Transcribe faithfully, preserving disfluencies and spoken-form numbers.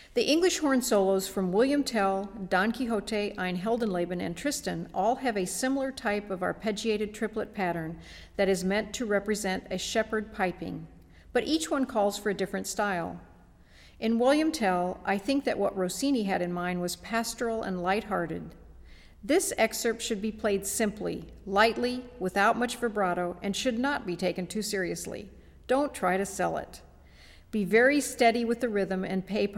The English horn solos from William Tell, Don Quixote, Ein Heldenleben, and Tristan all have a similar type of arpeggiated triplet pattern that is meant to represent a shepherd piping, but each one calls for a different style. In William Tell, I think that what Rossini had in mind was pastoral and light-hearted. This excerpt should be played simply, lightly, without much vibrato, and should not be taken too seriously. Don't try to sell it. Be very steady with the rhythm and pay